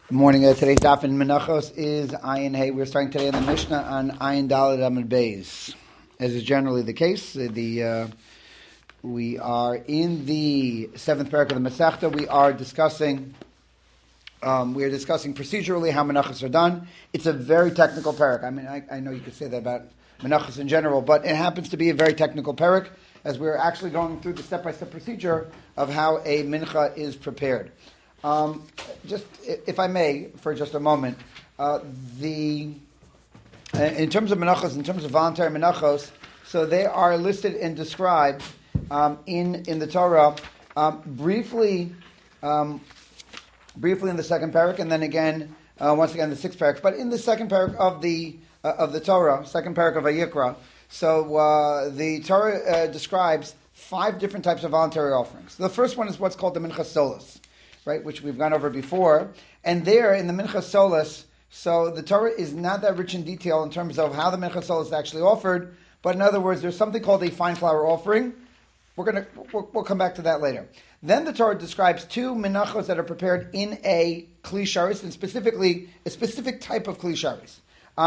Good morning. Today's daf in Menachos is Ayin Hey. We're starting today in the Mishnah on Ayin Daled Amud Beis. As is generally the case, we are in the seventh parak of the Masechta. We are discussing procedurally how Menachos are done. It's a very technical parak. I mean, I know you could say that about Menachos in general, but it happens to be a very technical parak as we're actually going through the step-by-step procedure of how a mincha is prepared. Just, if I may, for just a moment, in terms of menachos, in terms of voluntary menachos, so they are listed and described in the Torah briefly in the second parak, and then again once again the sixth parak. But in the second parak of the Torah, second parak of Vayikra, so the Torah describes 5 different types of voluntary offerings. The first one is what's called the minchas solas, right, which we've gone over before. And there, in the Minchas Solas, so the Torah is not that rich in detail in terms of how the Minchas Solas is actually offered, but in other words, there's something called a fine flour offering. We'll come back to that later. Then the Torah describes 2 menachos that are prepared in a kli sharis, and specifically a specific type of kli sharis.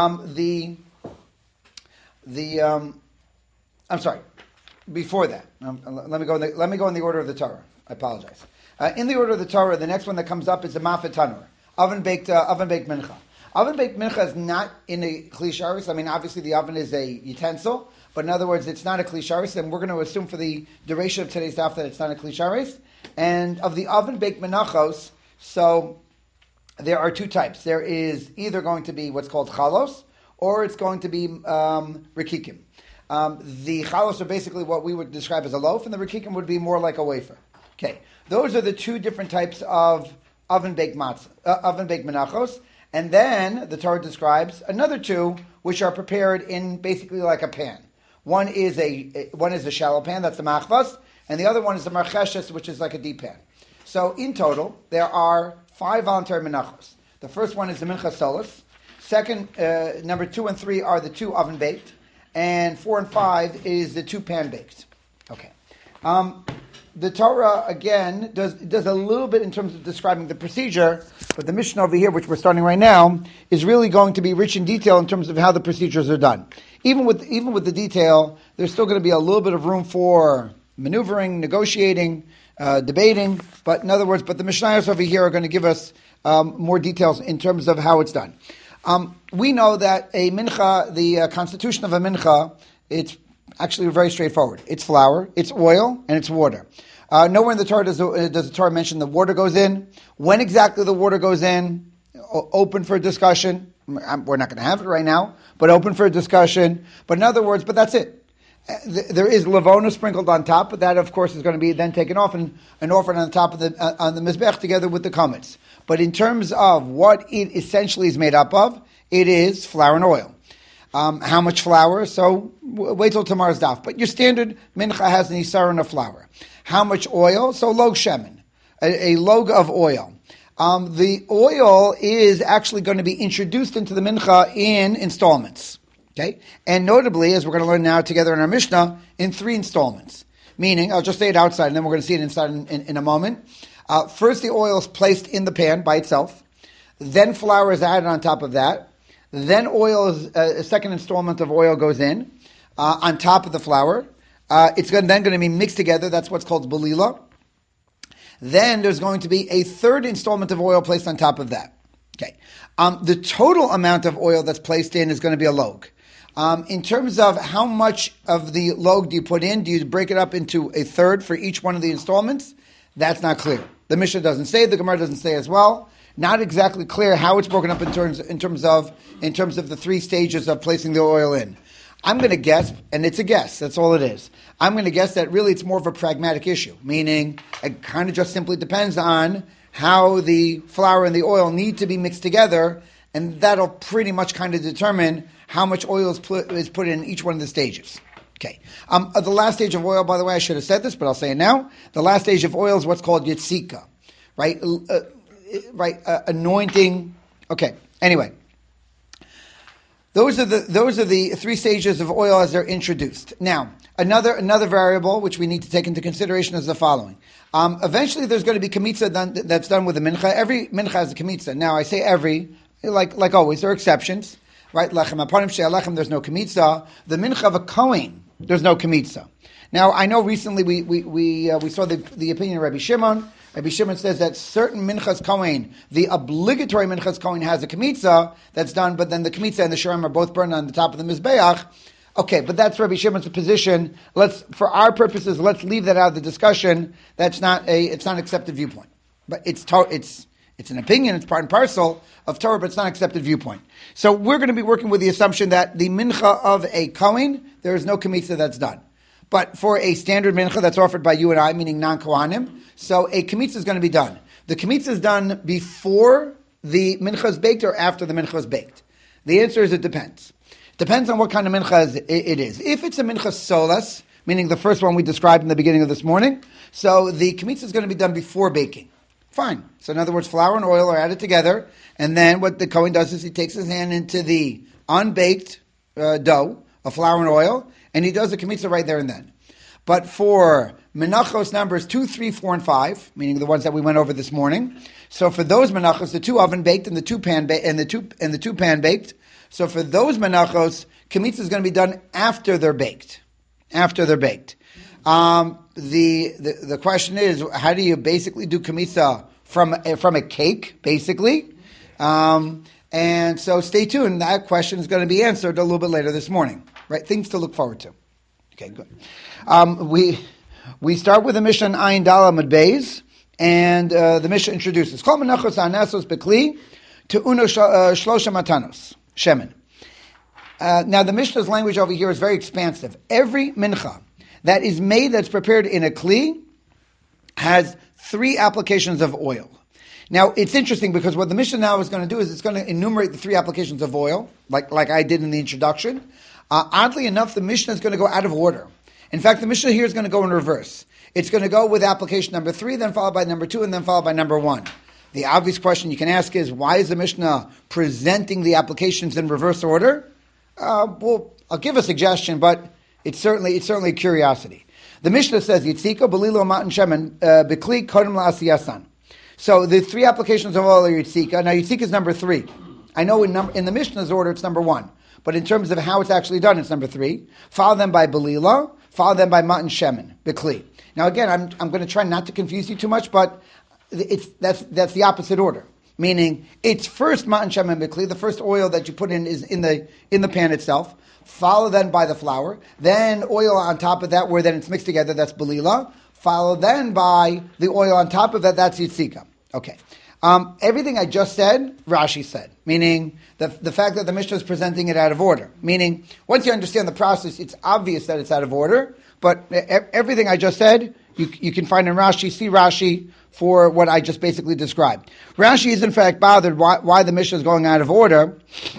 I'm sorry. Before that, let me go in the order of the Torah. I apologize. In the order of the Torah, the next one that comes up is the mafet tanur, oven baked mincha. Oven baked mincha is not in a kli sharis. I mean, obviously the oven is a utensil, but in other words, it's not a kli sharis, and we're going to assume for the duration of today's daf that it's not a kli sharis. And of the oven baked menachos, so there are 2 types. There is either going to be what's called chalos, or it's going to be rikikim. The chalos are basically what we would describe as a loaf, and the rikikim would be more like a wafer. Okay, those are the 2 different types of oven-baked menachos, and then the Torah describes another 2 which are prepared in basically like a pan. One is a shallow pan, that's the machvas, and the other one is the marcheshes, which is like a deep pan. So in total, there are 5 voluntary menachos. The first one is the minchas solas. Second, number 2 and 3 are the 2 oven-baked, and 4 and 5 is the 2 pan-baked. Okay. The Torah, again, does a little bit in terms of describing the procedure, but the Mishnah over here, which we're starting right now, is really going to be rich in detail in terms of how the procedures are done. Even with the detail, there's still going to be a little bit of room for maneuvering, negotiating, debating, but in other words, the Mishnayos over here are going to give us more details in terms of how it's done. We know that a mincha, the constitution of a mincha, it's actually very straightforward. It's flour, it's oil, and it's water. Nowhere in the Torah does the Torah mention the water goes in. When exactly the water goes in, open for discussion. We're not going to have it right now, but open for a discussion. But in other words, that's it. There is lavona sprinkled on top, but that, of course, is going to be then taken off and offered on top of on the mizbech together with the chametz. But in terms of what it essentially is made up of, it is flour and oil. How much flour? So wait till tomorrow's daf. But your standard mincha has an isaron of flour. How much oil? So log shemen, a log of oil. The oil is actually going to be introduced into the mincha in installments. Okay, and notably, as we're going to learn now together in our Mishnah, in 3 installments. Meaning, I'll just say it outside, and then we're going to see it inside in a moment. First, the oil is placed in the pan by itself. Then flour is added on top of that. Then oil is a second installment of oil goes in on top of the flour. It's then going to be mixed together. That's what's called balila. Then there's going to be a third installment of oil placed on top of that. Okay, the total amount of oil that's placed in is going to be a log. In terms of how much of the log do you put in, do you break it up into a third for each one of the installments? That's not clear. The Mishnah doesn't say. The Gemara doesn't say as well. Not exactly clear how it's broken up in terms of the 3 stages of placing the oil in. I'm going to guess, and it's a guess, that's all it is. I'm going to guess that really it's more of a pragmatic issue, meaning it kind of just simply depends on how the flour and the oil need to be mixed together, and that'll pretty much kind of determine how much oil is put in each one of the stages. Okay. The last stage of oil, by the way, I should have said this, but I'll say it now. The last stage of oil is what's called yitzika, right? Anointing. Okay. Anyway, those are the 3 stages of oil as they're introduced. Now, Another variable which we need to take into consideration is the following. Eventually, there's going to be kamitza that's done with the mincha. Every mincha has a kamitza. Now, I say every, like always, there are exceptions, right? Lechem apanim she'alechem, there's no kamitza. The mincha of a kohen, there's no kamitza. Now, I know recently we saw the opinion of Rabbi Shimon. Rabbi Shimon says that certain minchas kohen, the obligatory minchas kohen has a kamitza that's done, but then the kamitza and the shurim are both burned on the top of the mizbeach. Okay, but that's Rabbi Shimon's position. For our purposes, let's leave that out of the discussion. It's not an accepted viewpoint. But it's an opinion, it's part and parcel of Torah, but it's not an accepted viewpoint. So we're going to be working with the assumption that the mincha of a kohen, there is no kamitza that's done. But for a standard mincha that's offered by you and I, meaning non-kohanim, so a kamitza is going to be done. The kamitza is done before the mincha is baked or after the mincha is baked. The answer is it depends. Depends on what kind of mincha it is. If it's a mincha solas, meaning the first one we described in the beginning of this morning, so the kamitza is going to be done before baking. Fine. So in other words, flour and oil are added together, and then what the kohen does is he takes his hand into the unbaked dough of flour and oil, and he does the kamitza right there and then. But for menachos numbers 2, 3, 4, and 5, meaning the ones that we went over this morning, so for those menachos, the 2 oven baked and the 2 pan baked. So for those menachos, kamitza is going to be done after they're baked. After they're baked. The question is, how do you basically do kamitza from a cake, basically? And so stay tuned. That question is going to be answered a little bit later this morning. Right? Things to look forward to. Okay, good. We start with the Mishnah in Ayin Dalet Beis, and the Mishnah introduces Kol menachos ha'nasos bekli te'uno shlosha matanos. Shemen. Now the Mishnah's language over here is very expansive. Every mincha that is made, that's prepared in a kli, has 3 applications of oil. Now it's interesting because what the Mishnah now is going to do is it's going to enumerate the 3 applications of oil, like I did in the introduction. Oddly enough, the Mishnah is going to go out of order. In fact, the Mishnah here is going to go in reverse. It's going to go with application number 3, then followed by number 2, and then followed by number 1. The obvious question you can ask is, why is the Mishnah presenting the applications in reverse order? Well, I'll give a suggestion, but it's certainly a curiosity. The Mishnah says, Yitzika, Belilo, Matan Shemen, Bekli, Kodem La'asiyasan. So the 3 applications of oil are Yitzika. Now Yitzika is number 3. I know in the Mishnah's order it's number 1. But in terms of how it's actually done, it's number 3. Follow them by Belila, follow them by Matan Shemen, Bekli. Now again, I'm going to try not to confuse you too much, but that's the opposite order. Meaning, it's first matan shemen bekli, the first oil that you put in is in the pan itself. Follow then by the flour, then oil on top of that, where then it's mixed together. That's belila. Follow then by the oil on top of that. That's yitzika. Okay. Everything I just said, Rashi said. Meaning the fact that the Mishnah is presenting it out of order. Meaning, once you understand the process, it's obvious that it's out of order. But everything I just said, you can find in Rashi. See Rashi for what I just basically described. Rashi is in fact bothered why the Mishnah is going out of order.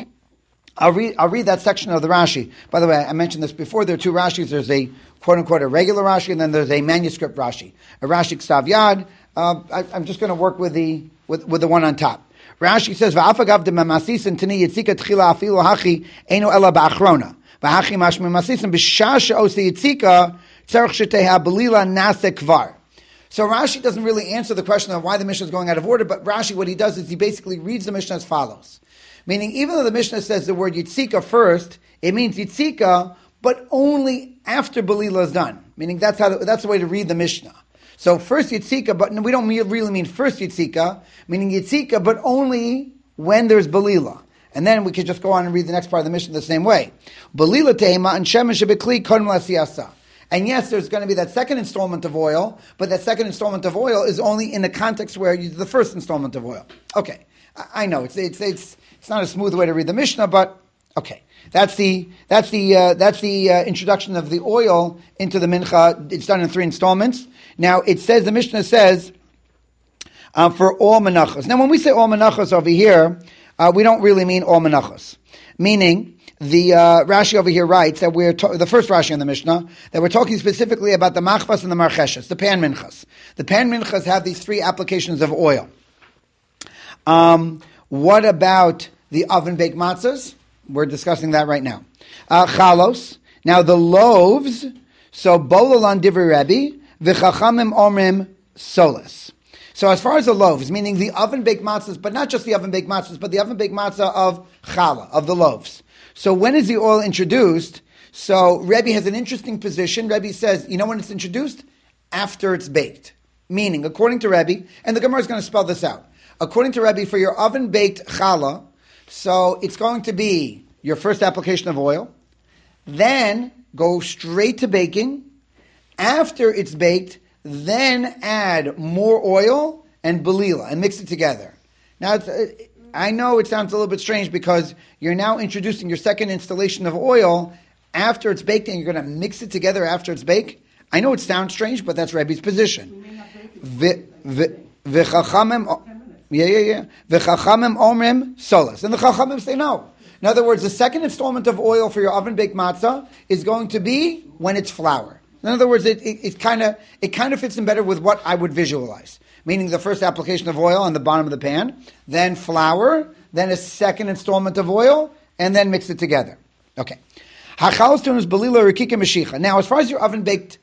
I'll read that section of the Rashi. By the way, I mentioned this before. There are 2 Rashis. There's a quote-unquote a regular Rashi, and then there's a manuscript Rashi. A Rashi Ksav Yad. I'm just going to work with the one on top. Rashi says, "Va'afagav de mamasisin tani yitzika tchila afilu hachi eno ela ba'achrona. Va'hachi mash mamasisin b'shah she'osi yitzika tzarich sheteha belila nase kvar." So Rashi doesn't really answer the question of why the Mishnah is going out of order, but Rashi, what he does is he basically reads the Mishnah as follows. Meaning, even though the Mishnah says the word yitzika first, it means yitzika, but only after belila is done. Meaning that's the way to read the Mishnah. So first yitzika, but we don't really mean first yitzika, meaning yitzika, but only when there's belila. And then we could just go on and read the next part of the Mishnah the same way. Belila tehema and shemen shebekli kodem la'asiyasa. And yes, there's going to be that second installment of oil, but that second installment of oil is only in the context where you do the first installment of oil. Okay, I know it's not a smooth way to read the Mishnah, but okay, that's the introduction of the oil into the mincha. It's done in 3 installments. Now it says the Mishnah says for all menachos. Now when we say all menachos over here, we don't really mean all menachos, meaning. The Rashi over here writes that the first Rashi in the Mishnah, that we're talking specifically about the machvas and the marcheshes, the pan minchas. The pan minchas have these 3 applications of oil. What about the oven-baked matzahs? We're discussing that right now. Chalos. Now the loaves, So bolalan divrei Rebbe v'chachamim omrim solas. So as far as the loaves, meaning the oven-baked matzahs, but not just the oven-baked matzahs, but the oven-baked matzah of challah, of the loaves. So when is the oil introduced? So Rebbe has an interesting position. Rebbe says, you know when it's introduced? After it's baked. Meaning, according to Rebbe, and the Gemara is going to spell this out. According to Rebbe, for your oven-baked challah, so it's going to be your first application of oil, then go straight to baking. After it's baked, then add more oil and belila and mix it together. Now, I know it sounds a little bit strange because you're now introducing your second installation of oil after it's baked and you're going to mix it together after it's baked. I know it sounds strange, but that's Rebbe's position. V'chachamim omrim solas. And the chachamim say no. In other words, the second installment of oil for your oven-baked matzah is going to be when it's flour. In other words, it kind of fits in better with what I would visualize. Meaning the first application of oil on the bottom of the pan, then flour, then a second installment of oil, and then mix it together. Okay. Hachalstun is belila rikika meshicha. Now, as far as your oven-baked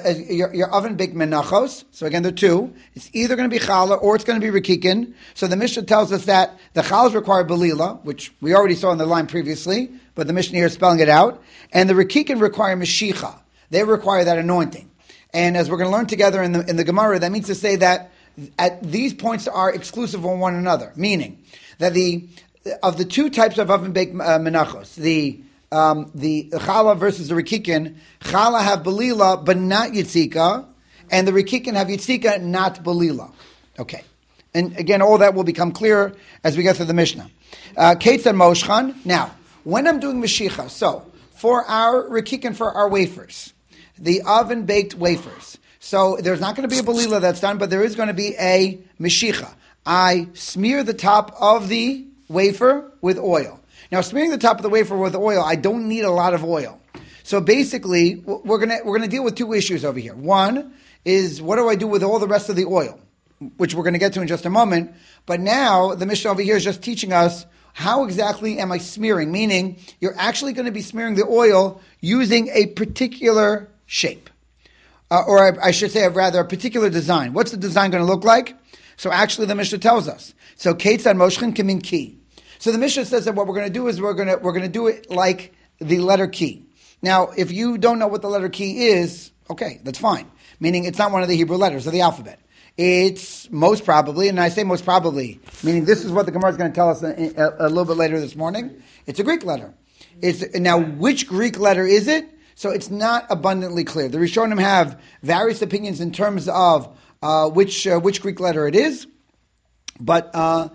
menachos, so again, there are two. It's either going to be challah or it's going to be rikikin. So the Mishnah tells us that the challahs require belila, which we already saw in the line previously, but the Mishnah here is spelling it out. And the rikikin require meshicha. They require that anointing. And as we're going to learn together in the Gemara, that means to say that at these points are exclusive of one another. Meaning that of the two types of oven-baked menachos, the challah versus the rikikin, challah have belila but not yitzika, and the rikikin have yitzika, not belila. Okay. And again, all that will become clearer as we get through the Mishnah. Kates and Moshchan. Now, when I'm doing Mashicha, so for our rikikin, for our wafers, the oven-baked wafers, so there's not going to be a belila that's done, but there is going to be a Mashicha. I smear the top of the wafer with oil. Now, smearing the top of the wafer with oil, I don't need a lot of oil. So basically, we're gonna deal with two issues over here. One is, what do I do with all the rest of the oil? Which we're going to get to in just a moment. But now, the Mishnah over here is just teaching us how exactly am I smearing? Meaning, you're actually going to be smearing the oil using a particular shape. Or I should say, rather, a particular design. What's the design going to look like? So actually, the Mishnah tells us. So, Kates and Moshchan Kimin Ki. So the Mishnah says that what we're going to do is we're going to do it like the letter key. Now, if you don't know what the letter key is, okay, that's fine. Meaning it's not one of the Hebrew letters of the alphabet. It's most probably, and I say most probably, meaning this is what the Gemara is going to tell us a little bit later this morning. It's a Greek letter. Now, which Greek letter is it? So it's not abundantly clear. The Rishonim have various opinions in terms of which Greek letter it is, but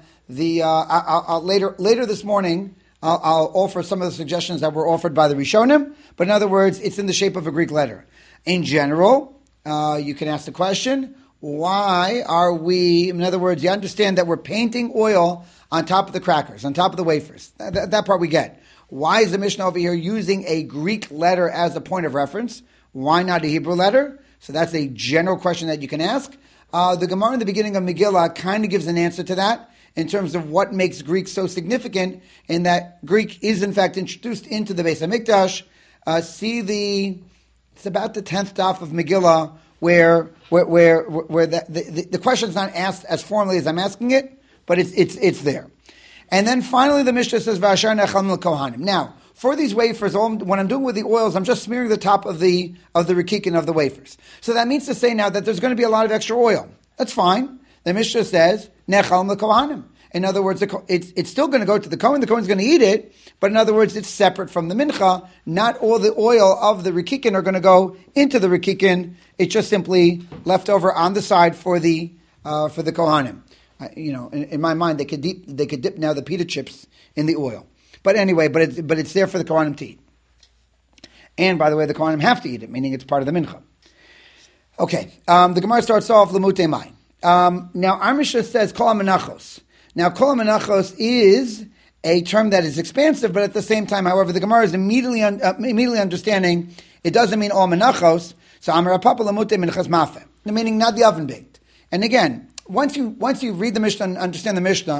later this morning, I'll offer some of the suggestions that were offered by the Rishonim, but in other words, it's in the shape of a Greek letter. In general, you can ask the question, why are we, in other words, you understand that we're painting oil on top of the crackers, on top of the wafers. That part we get. Why is the Mishnah over here using a Greek letter as a point of reference? Why not a Hebrew letter? So that's a general question that you can ask. The Gemara in the beginning of Megillah kind of gives an answer to that in terms of what makes Greek so significant, in that Greek is in fact introduced into the Beis HaMikdash. It's about the 10th daf of Megillah where the question is not asked as formally as I'm asking it, but it's there. And then finally the Mishnah says, V'ashar nechal kohanim. Now, for these wafers, when I'm doing with the oils, I'm just smearing the top of the rikikin of the wafers. So that means to say now that there's going to be a lot of extra oil. That's fine. The Mishnah says, Nechal kohanim. In other words, it's still going to go to the Kohen. The Kohen's going to eat it, but in other words, it's separate from the mincha. Not all the oil of the rikikin are going to go into the rikikin. It's just simply left over on the side for the kohanim. In my mind, they could dip now the pita chips in the oil. But anyway, but it's there for the kohanim to eat. And by the way, the kohanim have to eat it, meaning it's part of the mincha. Okay, the Gemara starts off lemute mai. Now, our Mishnah says kol menachos. Now, kol menachos is a term that is expansive, but at the same time, however, the Gemara is immediately understanding it doesn't mean all menachos. So, amar papa lemute menachos mafeh, meaning not the oven baked. And again, once you read the Mishnah and understand the Mishnah,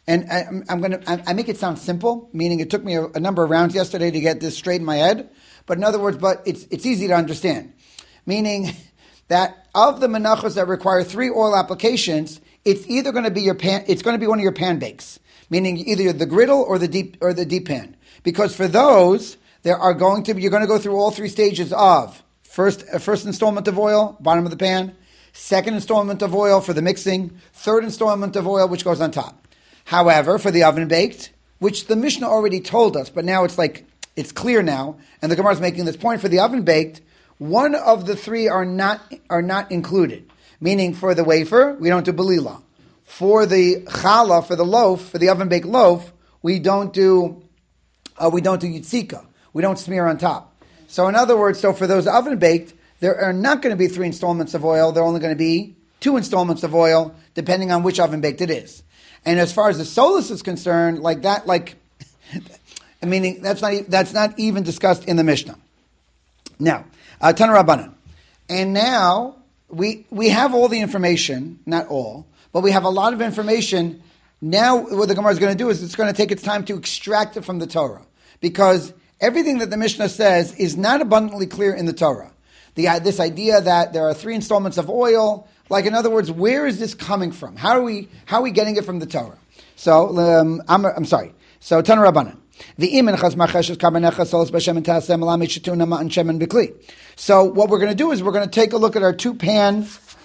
And I make it sound simple, meaning it took me a number of rounds yesterday to get this straight in my head. But in other words, it's easy to understand. Meaning that of the menachos that require 3 oil applications, it's either going to be it's going to be one of your pan bakes, meaning either the griddle or the deep pan. Because for those, you're going to go through all 3 stages of first installment of oil, bottom of the pan, second installment of oil for the mixing, third installment of oil, which goes on top. However, for the oven baked, which the Mishnah already told us, but now it's clear now, and the Gemara is making this point, for the oven baked, one of the 3 are not included. Meaning, for the wafer, we don't do belila. For the challah, for the loaf, for the oven baked loaf, we don't do yitzika. We don't smear on top. So in other words, for those oven baked, there are not going to be 3 installments of oil. There are only going to be 2 installments of oil, depending on which oven baked it is. And as far as the solus is concerned, meaning that's not even discussed in the Mishnah. Now, Tana Rabbanan. And now we have all the information, not all, but we have a lot of information. Now what the Gemara is going to do is it's going to take its time to extract it from the Torah. Because everything that the Mishnah says is not abundantly clear in the Torah. This idea that there are 3 installments of oil, in other words, where is this coming from? How are we getting it from the Torah? So, I'm sorry. So, Tana Rabbanan. So, what we're going to do is we're going to take a look at our two pan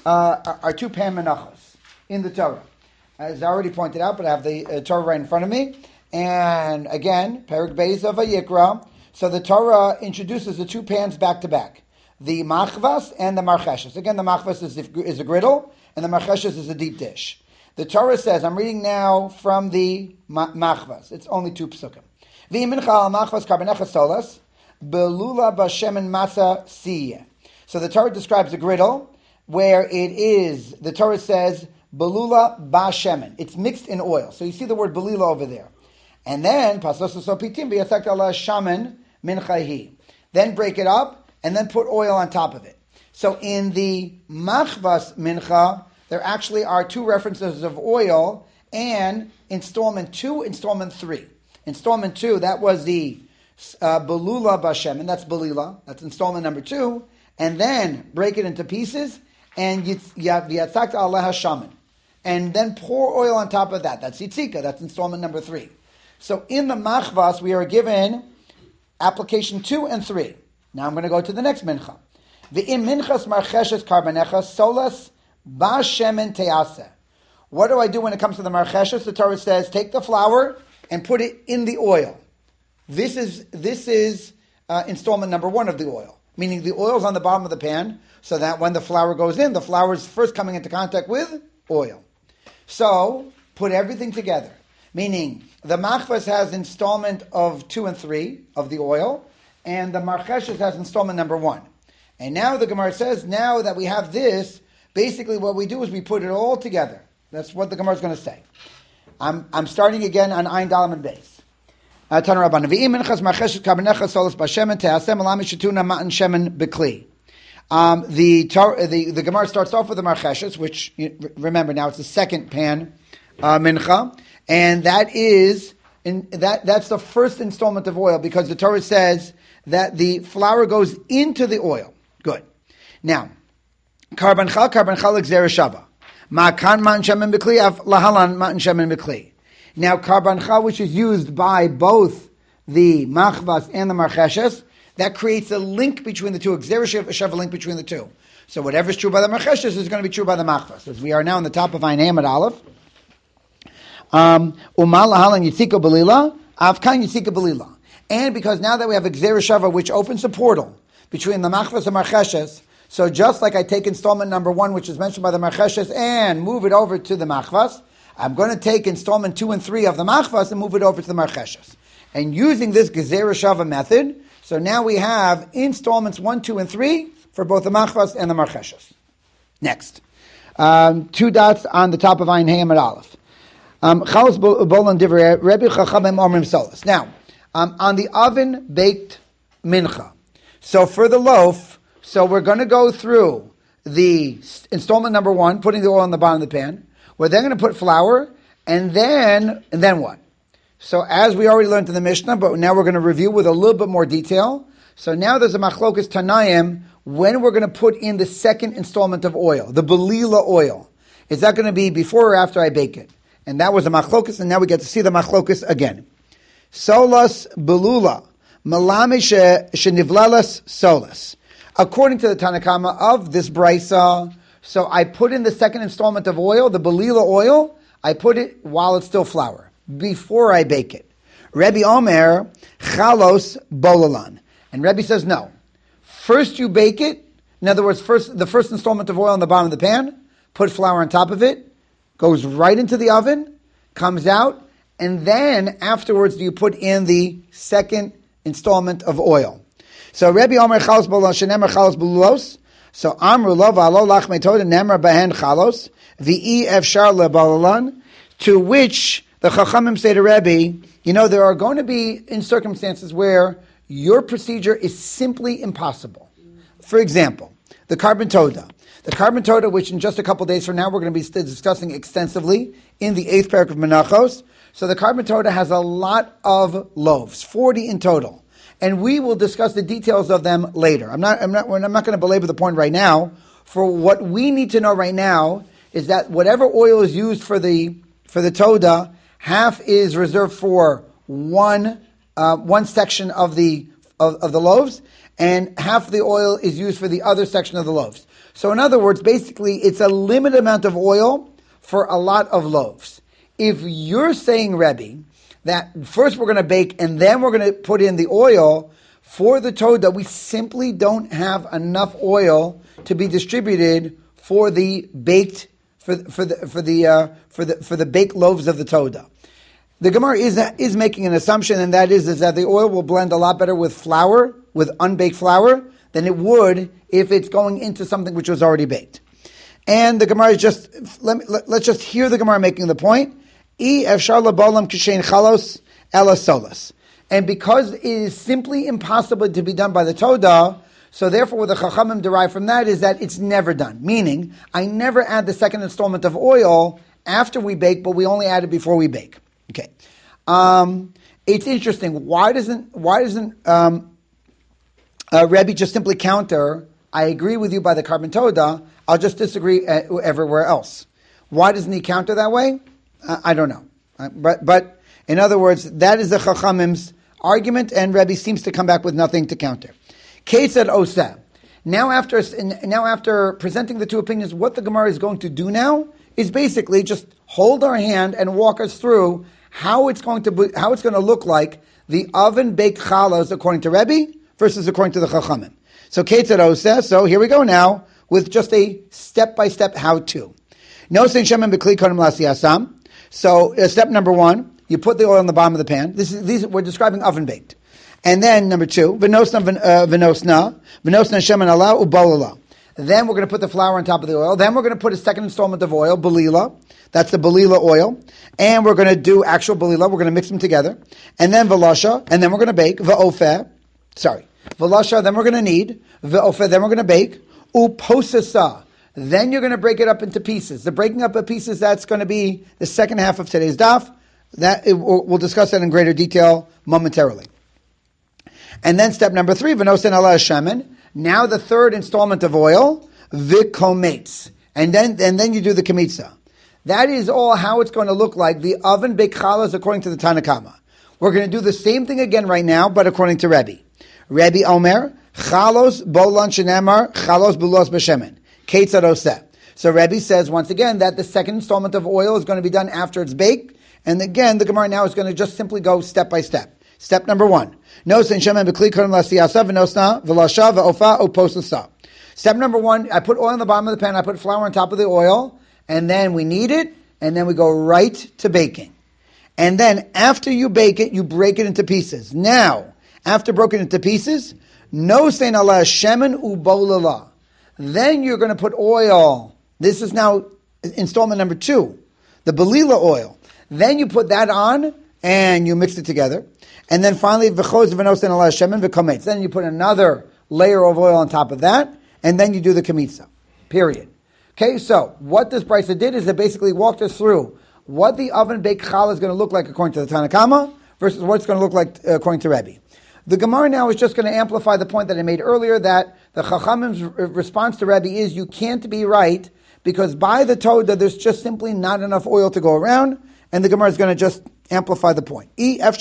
menachos in the Torah. As I already pointed out, but I have the Torah right in front of me. And again, Perek Beis of Vayikra. So the Torah introduces the 2 pans back to back. The machvas and the marcheshes. Again, the machvas is a griddle, and the marcheshes is a deep dish. The Torah says, I'm reading now from the machvas. It's only 2 psukim. V'yimincha al machvas karbanecha solas, belula b'shemen masa siyeh. So the Torah describes a griddle where it is, the Torah says, belula b'shemen. It's mixed in oil. So you see the word belila over there. And then, pasos sopitim b'yasak ala shaman minchahi. Then break it up, and then put oil on top of it. So in the machvas mincha, there actually are 2 references of oil, and installment 2, installment 3. Installment 2, that was the belula b'shemen, that's belila, that's installment number 2, and then break it into pieces, and yatzakta aleha shaman. And then pour oil on top of that. That's yitzika, that's installment number 3. So in the machvas, we are given application 2 and 3. Now I'm going to go to the next mincha. V'im minchas marcheshes karbanecha solas ba'shemen te'aseh. What do I do when it comes to the marcheshes? The Torah says, take the flour and put it in the oil. This is installment number 1 of the oil. Meaning the oil is on the bottom of the pan, so that when the flour goes in, the flour is first coming into contact with oil. So, put everything together. Meaning, the machvas has installment of 2 and 3 of the oil, and the marcheshes has installment number 1. And now the Gemara says, now that we have this, basically what we do is we put it all together. That's what the Gemara is going to say. I'm starting again on Ayin Dalam and Beis. Tana Rabbanan. V'im minchas marcheshes karbanecha solas b'shemen te'aseh malami shetuna ma'an shemen b'kli. The Gemara starts off with the marcheshes, which, remember now, it's the second pan mincha, and that's the first installment of oil, because the Torah says that the flour goes into the oil. Good. Now, karbancha l'gzera shava. Ma'kan ma'an shemen b'kli, av lahalan ma'an shemen b'kli. Now, karbancha, which is used by both the machvas and the marcheshes, that creates a link between the two. Gzera shava, a link between the two. So whatever is true by the marcheshes is going to be true by the machvas. As we are now on the top of Ayin Hamad Aleph. Umal lahalan yitzika belila, avkan yitzika belila. And because now that we have a gzera shava, which opens a portal between the machvas and marcheshes, so just like I take installment number 1, which is mentioned by the marcheshes, and move it over to the machvas, I'm going to take installment 2 and 3 of the machvas and move it over to the marcheshes. And using this gzera shava method, so now we have installments 1, 2, and 3 for both the machvas and the marcheshes. Next. 2 dots on the top of Ayin Hamad Aleph. Chalos bolan divrei Rebbe Chachamim omrim solas. Now, on the oven baked mincha. So for the loaf, so we're going to go through the installment number 1, putting the oil on the bottom of the pan. We're then going to put flour, And then what? So as we already learned in the Mishnah, but now we're going to review with a little bit more detail. So now there's a machlokas Tanaim when we're going to put in the second installment of oil, the belila oil. Is that going to be before or after I bake it? And that was a machlokas, and now we get to see the machlokas again. Solas belula, malami shenivlalas solas. According to the Tanakama of this brisa, so I put in the second installment of oil, the belila oil, I put it while it's still flour, before I bake it. Rebbe Omer, chalos bolalan. And Rebbe says no. First you bake it, in other words, the first installment of oil on the bottom of the pan, put flour on top of it, goes right into the oven, comes out, and then afterwards do you put in the second installment of oil. So Rebbe Omer chalos bolalan, shenemer chalos belulos. So Amru lo v'alo lach metoda nemer behen chalos, v'i efshar lebalalan, to which the Chachamim say to Rebbe, there are going to be in circumstances where your procedure is simply impossible. For example, the carbon toda. The carbon toda, which in just a couple days from now we're going to be discussing extensively in the 8th parak of Menachos. So the carbon toda has a lot of loaves, 40 in total. And we will discuss the details of them later. I'm not going to belabor the point right now. For what we need to know right now is that whatever oil is used for the toda, half is reserved for one section of the loaves, and half of the oil is used for the other section of the loaves. So in other words, basically, it's a limited amount of oil for a lot of loaves. If you're saying, Rebbe, that first we're going to bake and then we're going to put in the oil for the toda, we simply don't have enough oil to be distributed for the baked for the baked loaves of the toda. The Gemara is making an assumption, and that is that the oil will blend a lot better with flour, with unbaked flour, than it would if it's going into something which was already baked. And the Gemara is let's just hear the Gemara making the point. And because it is simply impossible to be done by the toda, so therefore what the Chachamim derive from that is that it's never done. Meaning, I never add the second installment of oil after we bake, but we only add it before we bake. Okay. It's interesting. Why doesn't Rebbe just simply counter, I agree with you by the carbon toda, I'll just disagree everywhere else? Why doesn't he counter that way? I don't know. But in other words, that is the Chachamim's argument, and Rebbe seems to come back with nothing to counter. Ketzad oseh. Now after presenting the two opinions, what the Gemara is going to do now is basically just hold our hand and walk us through how it's going to look like the oven baked chalas according to Rebbe versus according to the Chachamim. So Ketzad oseh. So here we go now with just a step-by-step how-to. No sein shemen b'kli kodem la'asiyasam. So step number one, you put the oil in the bottom of the pan. We're describing oven baked. And then number two, v'nosna shemen ala u'bolala. Then we're going to put the flour on top of the oil. Then we're going to put a second installment of oil, belila. That's the belila oil. And we're going to do actual belila. We're going to mix them together. And then velasha. And then we're going to bake. Velasha. Then we're going to knead. Ve'ofeh. Then we're going to bake. Uposasa. Then you're going to break it up into pieces. The breaking up of pieces, that's going to be the second half of today's daf. We'll discuss that in greater detail momentarily. And then step number 3, v'nosen ala shemen. Now the third installment of oil, v'kometz. And then you do the kemitza. That is all how it's going to look like, the oven baked chalas according to the Tanakama. We're going to do the same thing again right now, but according to Rebbe. Rebbe Omer, chalos bolan shenemar, chalos bulos b'shemen. Ketzad oseh. So Rebbe says once again that the second installment of oil is going to be done after it's baked. And again, the Gemara now is going to just simply go step by step. Step number 1. Step number 1, I put oil on the bottom of the pan, I put flour on top of the oil, and then we knead it, and then we go right to baking. And then after you bake it, you break it into pieces. Now, after broken into pieces, no sein ala shemen ubolala. Then you're going to put oil. This is now installment number 2, the belila oil. Then you put that on, and you mix it together. And then finally, then you put another layer of oil on top of that, and then you do the kemitza. Period. Okay, so what this brisa did is it basically walked us through what the oven-baked challah is going to look like according to the Tanna Kama versus what it's going to look like according to Rebbe. The Gemara now is just going to amplify the point that I made earlier, that the Chachamim's response to Rebbe is you can't be right because by the Toda there's just simply not enough oil to go around, and the Gemara is going to just amplify the point. When the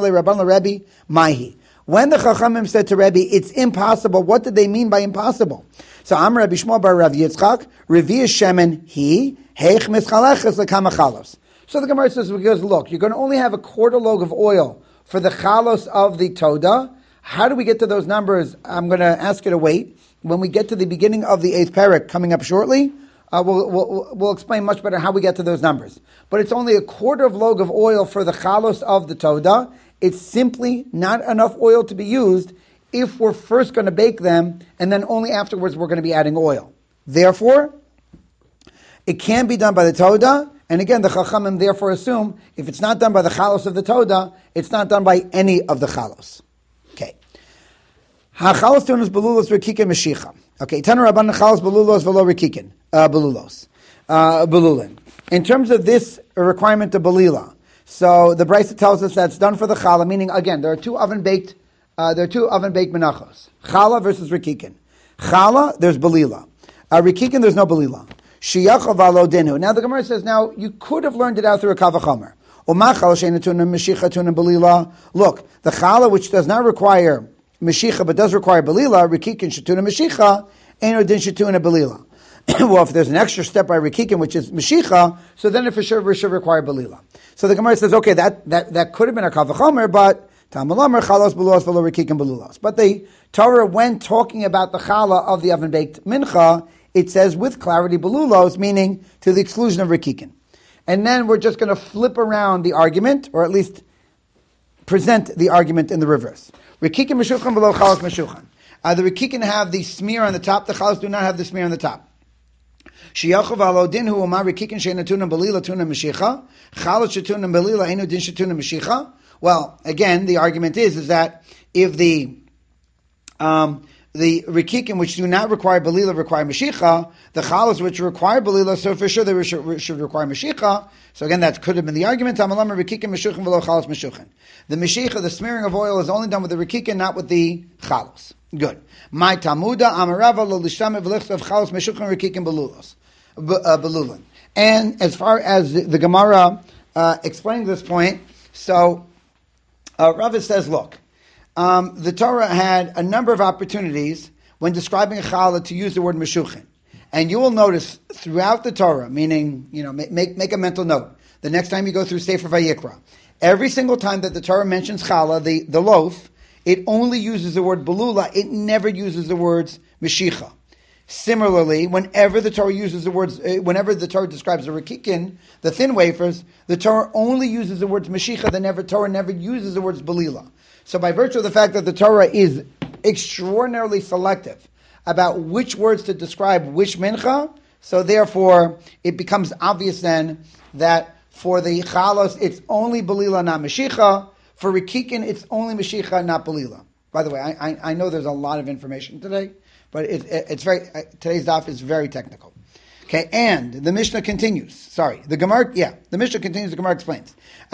Chachamim said to Rebbe, it's impossible, what did they mean by impossible? So Amar Rabbi Shmuel bar Rav Yitzchak, Revi Shemen he, Heich Mischaleches lekama chalos. So the Gemara says, because look, you're going to only have a quarter log of oil for the chalos of the Toda. How do we get to those numbers? I'm going to ask you to wait. When we get to the beginning of the 8th parak coming up shortly, we'll explain much better how we get to those numbers. But it's only a quarter of log of oil for the chalos of the Toda. It's simply not enough oil to be used if we're first going to bake them, and then only afterwards we're going to be adding oil. Therefore, it can be done by the Toda, and again, the Chachamim therefore assume if it's not done by the chalos of the Toda, it's not done by any of the chalos. Okay. Ha-chalos tunas belulos rekikin meshicha. Okay, Tanu Rabban chalos belulos velo rekikin belulos belulin. In terms of this requirement of belila, so the Brisa tells us that's done for the challah, meaning again there are two oven baked menachos. Challah versus rikikin. Challah, there's belila. Rikikin, there's no belila. Shiyachal v'alo dinu. Now the Gemara says, now you could have learned it out through a kavachomer. Look, the challah which does not require meshicha but does require belila, rikikin shetuna meshicha, eno din shetuna belila. Well, if there's an extra step by rikikin which is meshicha, so then it for sure should require belila. So the Gemara says, okay, that could have been a kavachomer, but Tamalamar chalos belulos v'lo rikikin belulos. But the Torah, when talking about the challah of the oven baked mincha, it says with clarity belulos, meaning to the exclusion of rikikin. And then we're just going to flip around the argument, or at least present the argument in the reverse. Rikikin meshuchan below chalos meshuchan. The rikikin have the smear on the top, the chalos do not have the smear on the top. Shiyachav alodin hu umar rikikin she'natuna belila tuna meshicha, chalos shetuna belila enu din shetuna meshicha. Well, again, the argument is that if the rikikim which do not require belila require meshicha, the chalos which require belila, so for sure they should require meshicha. So again, that could have been the argument. The meshicha, the smearing of oil, is only done with the rikikim, not with the chalos. Good. My tamuda amarava lo lishtame v'lichtav chalos meshuchan rikikim belulin. And as far as the Gemara explaining this point, so Rava says, look, the Torah had a number of opportunities when describing a challah to use the word meshuchin. And you will notice throughout the Torah, meaning, make a mental note, the next time you go through Sefer Vayikra, every single time that the Torah mentions challah, the loaf, it only uses the word belula, it never uses the words meshicha. Similarly, whenever the Torah describes the rikikin, the thin wafers, the Torah only uses the words meshicha, the Torah never uses the words belila. So by virtue of the fact that the Torah is extraordinarily selective about which words to describe which mincha, so therefore it becomes obvious then that for the chalos it's only belila, not meshicha. For rikikin it's only meshicha, not belila. By the way, I know there's a lot of information today, but it's very today's daf is very technical. Okay, and the Mishnah continues. The Mishnah continues. The Gemara explains.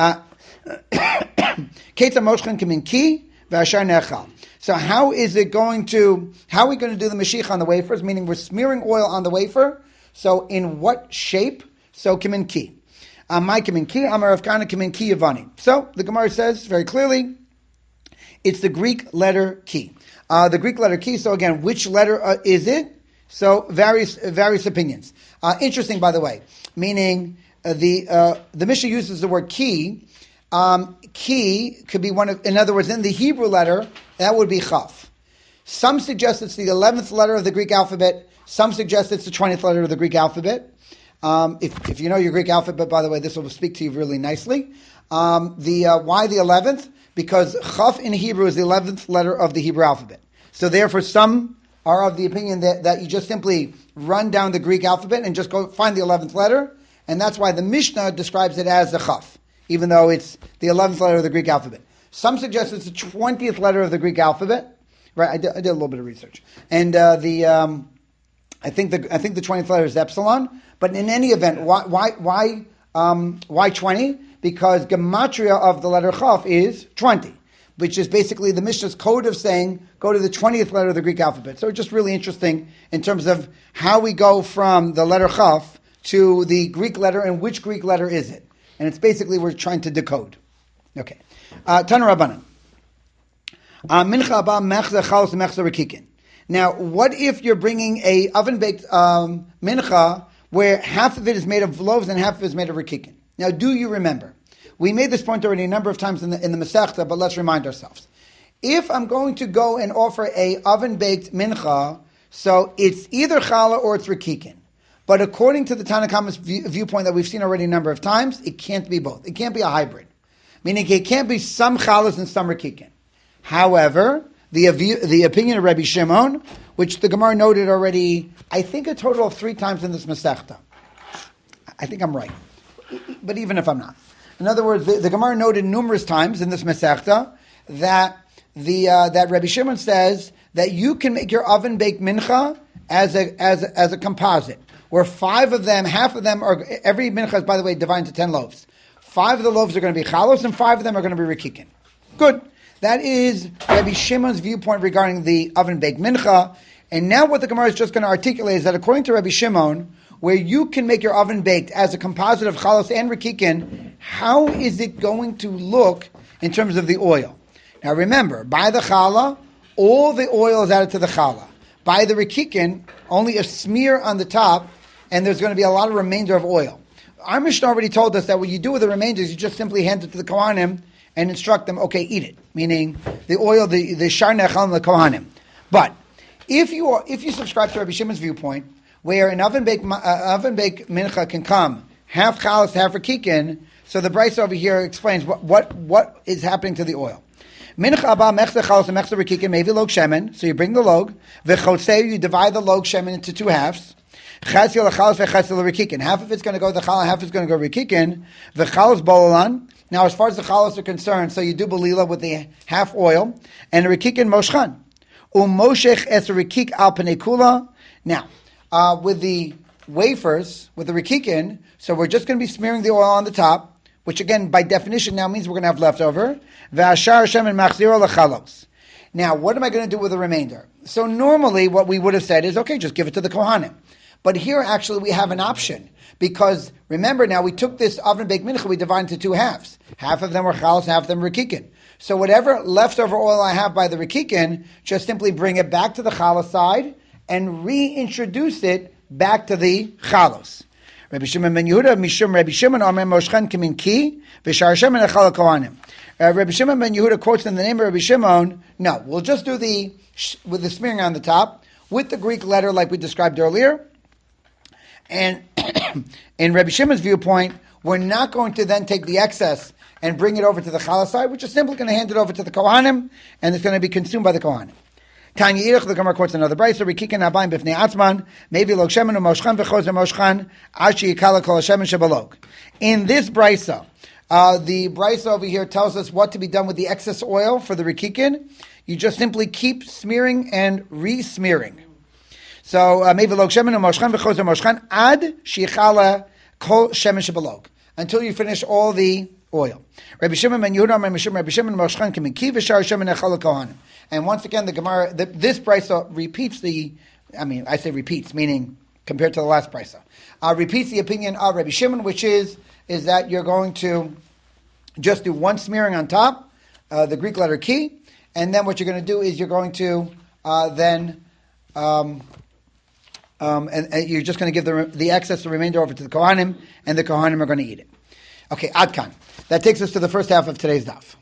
So how are we going to do the mashiach on the wafers? Meaning we're smearing oil on the wafer. So in what shape? So kimin ki. My kimin ki. Amar Rav Kana kimin ki yavani. So the Gemara says very clearly, it's the Greek letter ki. The Greek letter ki. So again, which letter is it? So various opinions. Interesting, by the way. Meaning the Mishnah uses the word ki. Ki could be one of, in other words, in the Hebrew letter, that would be chaf. Some suggest it's the 11th letter of the Greek alphabet. Some suggest it's the 20th letter of the Greek alphabet. If you know your Greek alphabet, by the way, this will speak to you really nicely. Why the 11th? Because chaf in Hebrew is the 11th letter of the Hebrew alphabet. So therefore, some are of the opinion that you just simply run down the Greek alphabet and just go find the 11th letter. And that's why the Mishnah describes it as the chaf, even though it's the 11th letter of the Greek alphabet. Some suggest it's the 20th letter of the Greek alphabet. Right, I did a little bit of research, and I think the 20th letter is epsilon. But in any event, why Why 20? Because gematria of the letter Chaf is 20, which is basically the Mishnah's code of saying, go to the 20th letter of the Greek alphabet. So it's just really interesting in terms of how we go from the letter Chaf to the Greek letter, and which Greek letter is it? And it's basically we're trying to decode. Okay. Tana Rabbanan. Mincha ba mechza chalos mechza rekikin. Now, what if you're bringing a oven-baked mincha where half of it is made of loaves and half of it is made of rekikin? Now, do you remember? We made this point already a number of times in the Masechta, but let's remind ourselves. If I'm going to go and offer a oven-baked mincha, so it's either challah or it's rekikin. But according to the Tanna Kamma's viewpoint that we've seen already a number of times, it can't be both. It can't be a hybrid. Meaning it can't be some challahs and some rekikin. However, the opinion of Rabbi Shimon, which the Gemara noted already, I think a total of 3 times in this Masechta. I think I'm right. But even if I'm not. In other words, the Gemara noted numerous times in this Masechta that that Rabbi Shimon says that you can make your oven-baked mincha as a composite, where 5 of them, half of them are, every mincha is, by the way, divided into 10 loaves. 5 of the loaves are going to be chalos, and 5 of them are going to be rekikin. Good. That is Rabbi Shimon's viewpoint regarding the oven-baked mincha. And now what the Gemara is just going to articulate is that according to Rabbi Shimon, where you can make your oven-baked as a composite of chalos and rekikin, how is it going to look in terms of the oil? Now remember, by the challah, all the oil is added to the challah. By the rekikin, only a smear on the top, and there's going to be a lot of remainder of oil. Our Mishnah already told us that what you do with the remainders, you just simply hand it to the Kohanim and instruct them, okay, eat it. Meaning the oil, the shar nechal, the Kohanim. But if you subscribe to Rabbi Shimon's viewpoint, where an oven-baked mincha can come half chalas, half rekikin, so the Bryce over here explains what is happening to the oil. Mincha abba mechza chalas and mechza rekikin maybe log shemen. So you bring the log, v'chotzei, you divide the log shemen into 2 halves. Chatzil chalas v'chatzil rekikin. Half of it's going to go to the challah, half is going to go rekikin. V'chalas bolalan. Now, as far as the chalas are concerned, so you do belila with the half oil and rekikin moshchan. Umoshech es rekik al pnei kula. Now, with the wafers, with the rekikin, so we're just going to be smearing the oil on the top, which again, by definition, now means we're going to have leftover. V'ashar shemen machziro lechalos. Now, what am I going to do with the remainder? So normally, what we would have said is, okay, just give it to the Kohanim. But here, actually, we have an option. Because, remember now, we took this oven-baked mincha, we divided into 2 halves. Half of them were chalos, half of them were rekikin. So whatever leftover oil I have by the rekikin, just simply bring it back to the chalos side and reintroduce it back to the chalos. Rabbi Shimon ben Yehuda, Mishum Rabbi Shimon, Amen Moshchan Kimin Ki, V'shar Shemen Echal Kohanim. Rabbi Shimon ben Yehuda quotes in the name of Rabbi Shimon, no, we'll just do with the smearing on the top, with the Greek letter like we described earlier. And in Rabbi Shimon's viewpoint, we're not going to then take the excess and bring it over to the challah side. We're just simply going to hand it over to the Kohanim, and it's going to be consumed by the Kohanim. Tanya Irich, the Gemara quotes another brayso, Rikikin abayim b'fnei atzman, maybe log shemen u'moshchan v'chozer moshchan, ashi yikala kol shemen shebalog. In this brayso, the brayso over here tells us what to be done with the excess oil for the Rikikin. You just simply keep smearing and re-smearing. So maybe log shemen u'moshchan v'chozer moshchan ad sheyichala kol shemen shebalog, until you finish all the oil. Rabbi Shimon ben Yehuda, Rabbi Shimon moshchan kiminki v'shar shemen echal kohanim. And once again, the Gemara, this brayso repeats I say repeats, meaning compared to the last brayso, repeats the opinion of Rabbi Shimon, which is that you're going to just do one smearing on top, the Greek letter ki, and then what you're going to do is you're going to and you're just going to give the excess, the remainder over to the Kohanim, and the Kohanim are going to eat it. Okay, Adkan. That takes us to the first half of today's daf.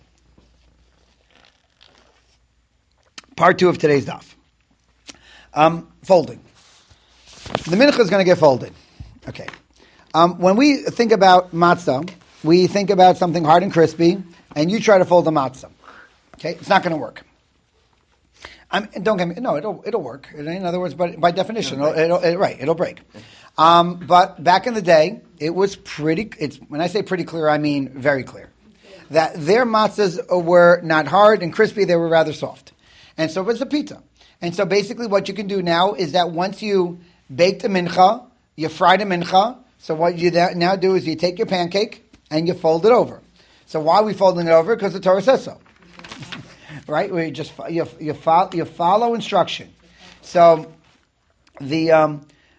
Part 2 of today's daf. Folding. The mincha is going to get folded. Okay. When we think about matzah, we think about something hard and crispy, and you try to fold a matzah. Okay, it's not going to work. Don't get me. No, it'll work. In other words, but by definition, it'll break. But back in the day, it was when I say pretty clear, I mean very clear, that their matzahs were not hard and crispy; they were rather soft. And so it was a pita. And so basically, what you can do now is that once you bake the mincha, you fry the mincha, So what you now do is you take your pancake and you fold it over. So why are we folding it over? Because the Torah says so. Right? Where you follow instruction. So the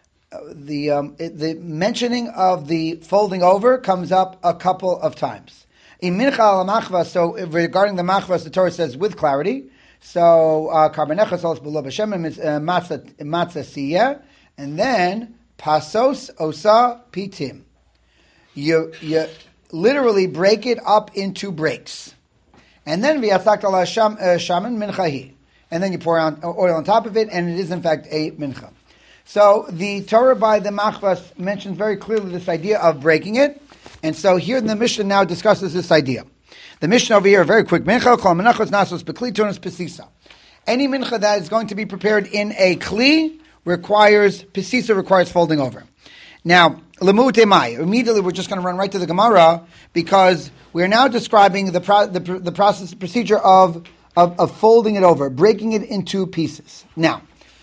mentioning of the folding over comes up a couple of times. In mincha al machvas, so regarding the machvas, the Torah says with clarity. So karbanecha salas below b'shem matzah siyeh, and then pasos osa pitim. You literally break it up into breaks. And then v'yatzak ala shaman minchahi. And then you pour oil on top of it, and it is in fact a mincha. So the Torah by the machvas mentions very clearly this idea of breaking it. And so here the Mishnah now discusses this idea. The Mishnah over here, a very quick mincha, kol menachos nasos bekli tunas pesisa. Any mincha that is going to be prepared in a kli requires folding over. Now, lemute mai. Immediately, we're just going to run right to the Gemara because we're now describing the procedure of folding it over, breaking it into pieces. Now,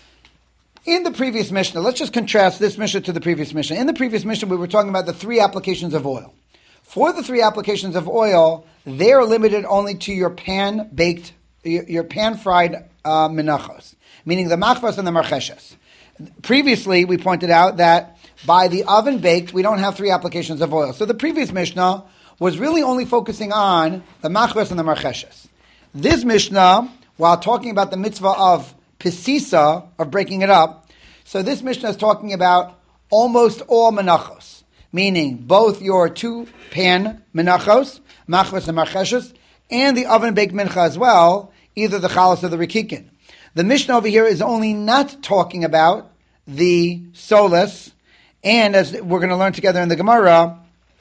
in the previous Mishnah, let's just contrast this Mishnah to the previous Mishnah. In the previous Mishnah, we were talking about the 3 applications of oil. For the 3 applications of oil, they are limited only to your pan-baked, your pan-fried menachos, meaning the machvas and the marcheshes. Previously, we pointed out that by the oven baked, we don't have 3 applications of oil. So the previous Mishnah was really only focusing on the machvas and the marcheshes. This Mishnah, while talking about the mitzvah of pesisa, of breaking it up, so this Mishnah is talking about almost all menachos, meaning both your 2 pan menachos, machvas and marcheshes, and the oven-baked mincha as well, either the chalas or the rikikin. The Mishnah over here is only not talking about the solas, and as we're going to learn together in the Gemara,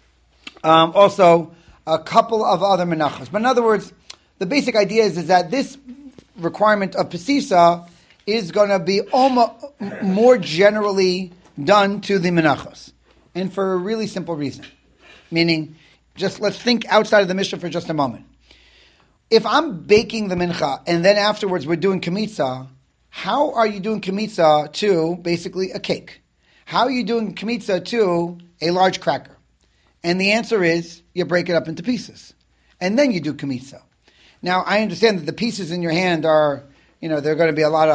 also a couple of other menachos. But in other words, the basic idea is that this requirement of pesisa is going to be almost more generally done to the menachos, and for a really simple reason. Meaning, just let's think outside of the Mishnah for just a moment. If I'm baking the mincha and then afterwards we're doing kmitza, how are you doing kmitza to basically a cake? How are you doing kmitza to a large cracker? And the answer is you break it up into pieces, and then you do kmitza. Now I understand that the pieces in your hand are, there are going to be a lot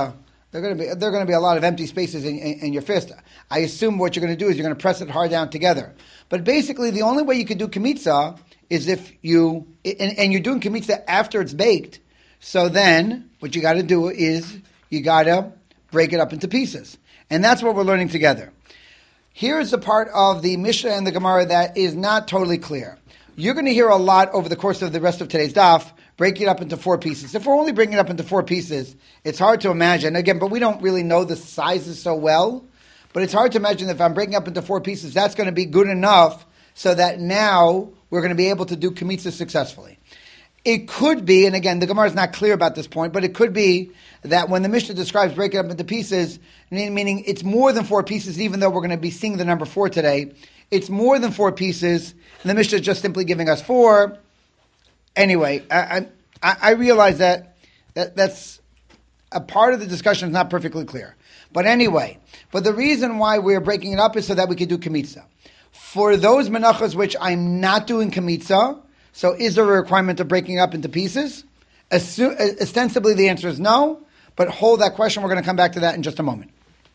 of empty spaces in your fist. I assume what you're going to do is you're going to press it hard down together. But basically, the only way you could do kmitza is if you're doing kmitza after it's baked. So then, what you got to do is you got to break it up into pieces, and that's what we're learning together. Here's the part of the Mishnah and the Gemara that is not totally clear. You're going to hear a lot over the course of the rest of today's daf, break it up into 4 pieces. If we're only breaking it up into 4 pieces, it's hard to imagine. Again, but we don't really know the sizes so well. But it's hard to imagine that if I'm breaking up into 4 pieces, that's going to be good enough so that now we're going to be able to do kmitza successfully. It could be, and again, the Gemara is not clear about this point, but it could be that when the Mishnah describes breaking up into pieces, meaning it's more than 4 pieces, even though we're going to be seeing the number 4 today, it's more than 4 pieces, and the Mishnah is just simply giving us 4. Anyway, I realize that's a part of the discussion is not perfectly clear. But anyway, the reason why we're breaking it up is so that we can do kmitza. For those menachos which I'm not doing kmitza, so is there a requirement of breaking up into pieces? Ostensibly the answer is no, but hold that question. We're going to come back to that in just a moment.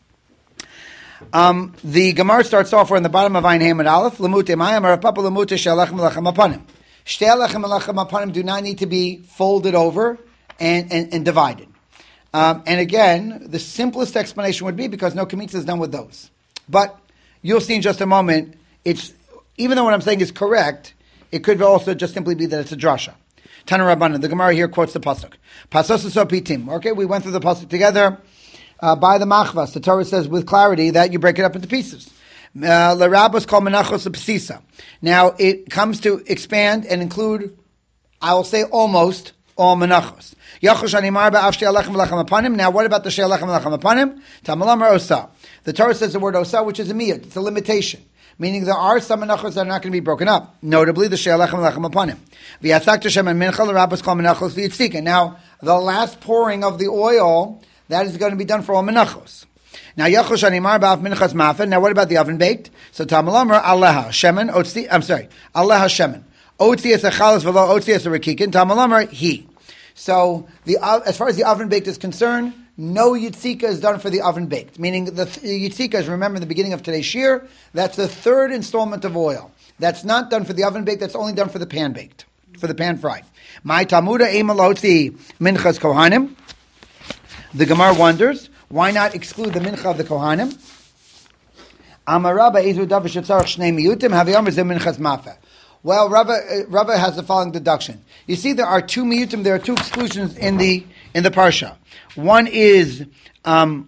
The Gemara starts off, we're in the bottom of Ayin Hamid Aleph, Lemute Mayam, Arapapa Lemute She'alechem Lechem Apanim. Shtei Lechem Lechem Apanim do not need to be folded over and divided. And again, the simplest explanation would be because no kmitza is done with those. But you'll see in just a moment, even though what I'm saying is correct, it could also just simply be that it's a drasha. Tana Rabbanan, the Gemara here quotes the pasuk. Pasos pitim. Okay, we went through the pasuk together. By the machvas, the Torah says with clarity that you break it up into pieces. L'rabos kol menachos pesisa. Now it comes to expand and include, I will say almost all menachos. Now what about the she'alechem lechem apanim? Tamalamar osa. The Torah says the word osa, which is a miyut. It's a limitation. Meaning there are some menachos that are not going to be broken up. Notably, the she'alechem lechem apanim. V'yatzak Hashem and mincha l'rabos kol menachos v'yitzika. Now, the last pouring of the oil, that is going to be done for all menachos. Now, Yachol Shanimar Ba'af Minchas Mafa. Now, what about the oven baked? So, Tamalamar Aleha Shemen Otzi. I'm sorry, Aleha Shemen Otzi es a chalas v'lo Otzi es a rekikin. Tamalamar He. So, as far as the oven baked is concerned, no yitzika is done for the oven baked. Meaning, the yitzika is, remember in the beginning of today's shir, that's the third installment of oil. That's not done for the oven baked. That's only done for the pan baked, for the pan fried. My Talmuda Eimalotzi Minchas Kohanim. The Gemara wonders, why not exclude the mincha of the Kohanim? Amarabba Ezu Dav Shetzarach Shnei Miyutim Haviyom Zeh Minchas Mafa. Well, Rava has the following deduction. You see, there are two miyutim. There are two exclusions in the parsha. One is the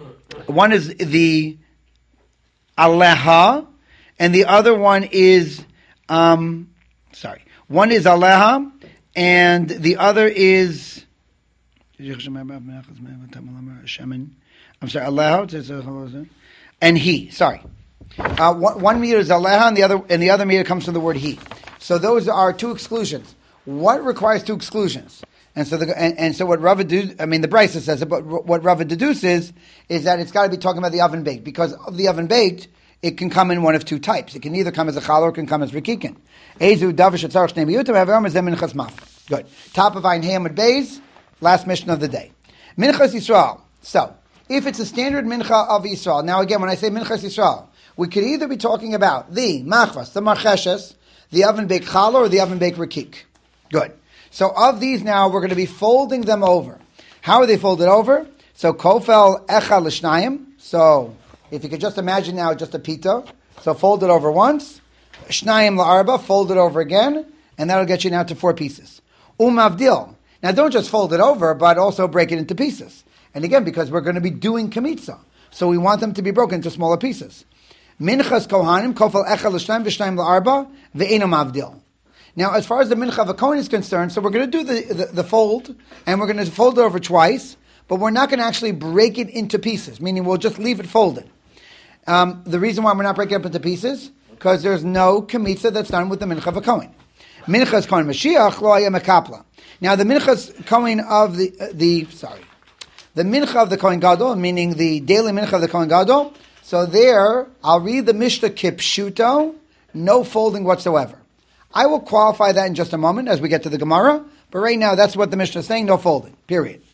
aleha, and the other one is one is aleha, and the other is aleha, and he. Sorry. One meter is aleha, and the other meter comes from the word he. So those are two exclusions. What requires two exclusions? And so what Rava the Brisa says it, but what Rava deduces is that it's got to be talking about the oven baked, because of the oven baked, it can come in one of two types. It can either come as a challah or it can come as rikikin. Ezu davish etzarach shnei miyutim haveram zeh minchas maf. Good. Top of Ein Hamad Beis, last mission of the day. Minchas Yisrael. So, if it's a standard mincha of Yisrael, now again, when I say minchas Yisrael, we could either be talking about the machvas, the marcheshes, the oven baked challah, or the oven baked rikik. Good. So of these now, we're going to be folding them over. How are they folded over? So kofel echa l'shnayim. So if you could just imagine now just a pita. So fold it over once. Shnayim la'arba, fold it over again. And that'll get you now to 4 pieces. Umavdil. Now don't just fold it over, but also break it into pieces. And again, because we're going to be doing kamitza. So we want them to be broken into smaller pieces. Minchas kohanim, kofel echa l'shnayim v'shnayim la'arba, ve'eno mavdil. Now, as far as the mincha of a kohen is concerned, so we're going to do the fold, and we're going to fold it over twice, but we're not going to actually break it into pieces, meaning we'll just leave it folded. The reason why we're not breaking it up into pieces, because there's no kamitza that's done with the mincha of a kohen. Minchas kohen Mashiach lo haya mekapla. Now, the minchas kohen of the mincha of the kohen gadol, meaning the daily mincha of the kohen gadol. So there, I'll read the Mishnah kipshuto, no folding whatsoever. I will qualify that in just a moment as we get to the Gemara, but right now that's what the Mishnah is saying, no folding, period.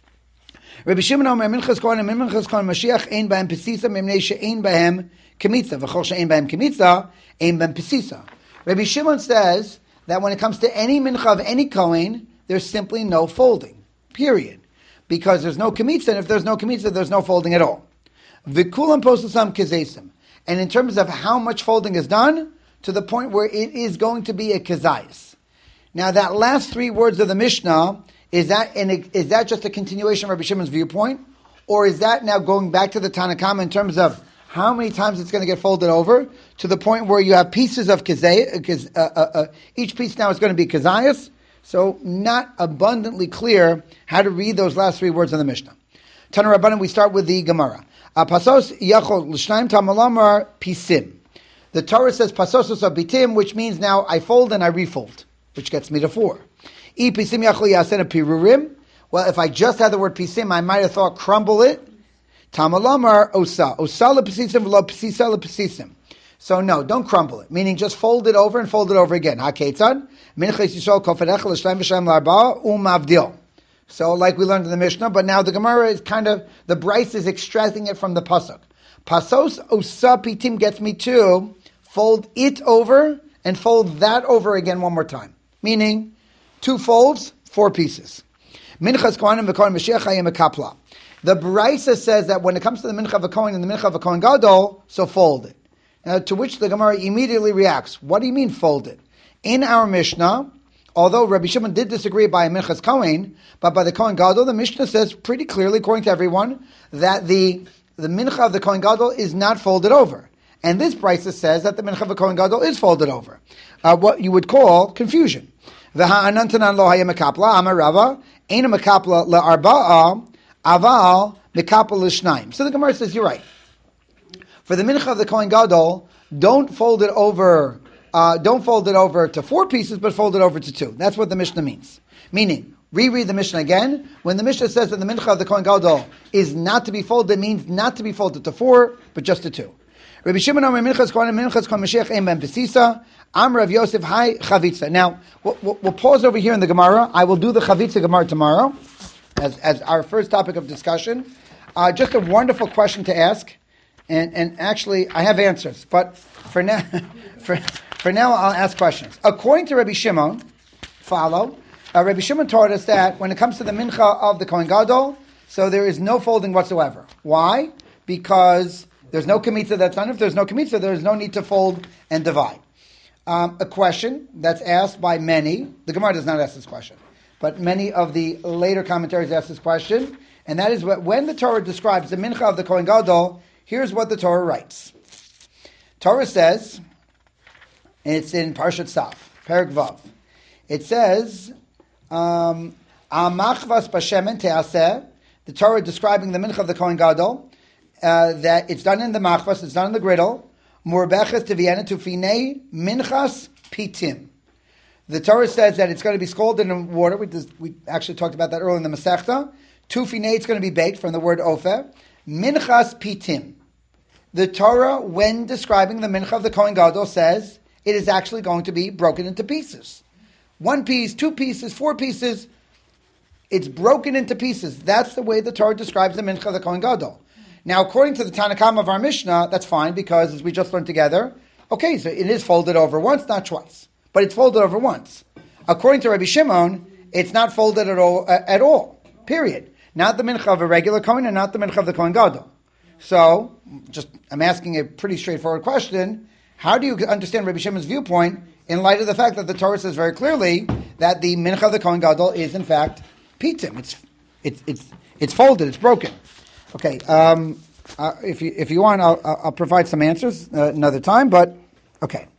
Rabbi Shimon Omer Minchas Kohanim Minchas Kohanim Mashiach ein b'hem pesisa mimnei she'ein b'hem kemitza v'chol she'ein b'hem kemitza ein b'hem pesisa. Rabbi Shimon says that when it comes to any mincha of any kohen, there's simply no folding, period, because there's no kemitza, and if there's no kemitza, there's no folding at all. V'kulam posasam kezesim, and in terms of how much folding is done, to the point where it is going to be a kezayis. Now, that last 3 words of the Mishnah, is that just a continuation of Rabbi Shimon's viewpoint? Or is that now going back to the Tanna Kama in terms of how many times it's going to get folded over, to the point where you have pieces of kezayis, each piece now is going to be kezayis? So, not abundantly clear how to read those last 3 words of the Mishnah. Tana Rabbanan, we start with the Gemara. Pasos yachol l'shnayim tamalamar pisim. The Torah says pasosos abitim, which means now I fold and I refold, which gets me to 4. I pisim yachol yasen pirurim. Well, if I just had the word pisim, I might have thought crumble it. Tamalamar osa lepesisim v'lo pesisa lepesisim. So no, don't crumble it. Meaning just fold it over and fold it over again. Haketzad minchas yisrael kofedecha l'shleim v'shem l'arba umavdil. So like we learned in the Mishnah, but now the Gemara is the Bryce is extracting it from the pasuk. Pasos osa pitim gets me to fold it over and fold that over again one more time. Meaning, 2 folds, 4 pieces. Minchas kohanim v'kohen Mashiach hayem ekapla. The Brisa says that when it comes to the mincha of a kohen and the mincha of a kohen gadol, so fold it. Now, to which the Gemara immediately reacts. What do you mean fold it? In our Mishnah, although Rabbi Shimon did disagree by a minchas kohen, but by the kohen gadol, the Mishnah says pretty clearly, according to everyone, that the mincha of the kohen gadol is not folded over. And this Brisa says that the mincha of a kohen gadol is folded over. What you would call confusion. V'ha'anantanan lo haya mekapla, amar Rava, ein mekapla le'arba'a, aval mekapla l'shnayim. So the Gemara says, you're right. For the mincha of the kohen gadol, don't fold it over to 4 pieces, but fold it over to 2. That's what the Mishnah means. Meaning, Reread the Mishnah again. When the Mishnah says that the mincha of the Kohen Gadol is not to be folded, it means not to be folded to 4, but just to 2. Rabbi Shimon Omer minchas Kohen minchas Kohen Mashiach Ein Ben Besisa. Am Rav Yosef Hai Chavitza. Now, we'll pause over here in the Gemara. I will do the Chavitza Gemara tomorrow as our first topic of discussion. Just a wonderful question to ask. And actually, I have answers, but for now, for now, I'll ask questions. According to Rabbi Shimon, Rabbi Shimon taught us that when it comes to the mincha of the Kohen Gadol, so there is no folding whatsoever. Why? Because there's no kemitza that's done. If there's no kemitza, there is no need to fold and divide. A question that's asked by many, the Gemara does not ask this question, but many of the later commentaries ask this question, and that is when the Torah describes the mincha of the Kohen Gadol, here's what the Torah writes. Torah says, and it's in Parshat Tzav, Perek Vav. It says, Amachvas b'shemen te'aseh, the Torah describing the mincha of the Kohen Gadol, that it's done in the machvas, it's done in the griddle, murbeches teviena tufine minchas pitim. The Torah says that it's going to be scalded in water. We actually talked about that earlier in the Masechta. Tufine, it's going to be baked from the word ofer. Minchas pitim. The Torah, when describing the mincha of the Kohen Gadol, says it is actually going to be broken into pieces. 1 piece, 2 pieces, 4 pieces. It's broken into pieces. That's the way the Torah describes the mincha of the Kohen Gadol. Now, according to the Tanakam of our Mishnah, that's fine because, as we just learned together, okay, so it is folded over once, not twice, but it's folded over once. According to Rabbi Shimon, it's not folded at all. Period. Not the mincha of a regular Kohen and not the mincha of the Kohen Gadol. So, I'm asking a pretty straightforward question. How do you understand Rabbi Shimon's viewpoint in light of the fact that the Torah says very clearly that the mincha of the Kohen Gadol is in fact pitim? It's folded. It's broken. Okay. If you want, I'll provide some answers another time. But okay.